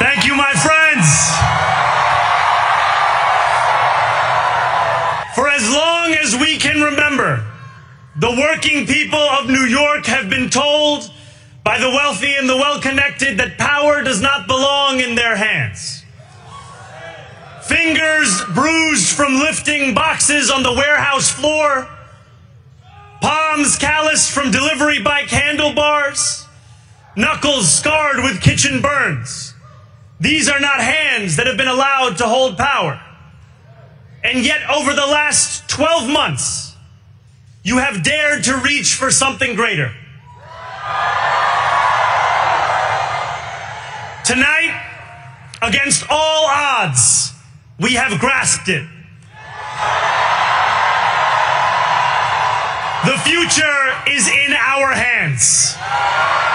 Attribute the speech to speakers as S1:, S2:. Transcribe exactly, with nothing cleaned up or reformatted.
S1: Thank you, my friends. For as long as we can remember, the working people of New York have been told by the wealthy and the well-connected that power does not belong in their hands. Fingers bruised from lifting boxes on the warehouse floor, palms calloused from delivery bike handlebars, knuckles scarred with kitchen burns. These are not hands that have been allowed to hold power. And yet, over the last twelve months, you have dared to reach for something greater. Tonight, against all odds, we have grasped it. The future is in our hands.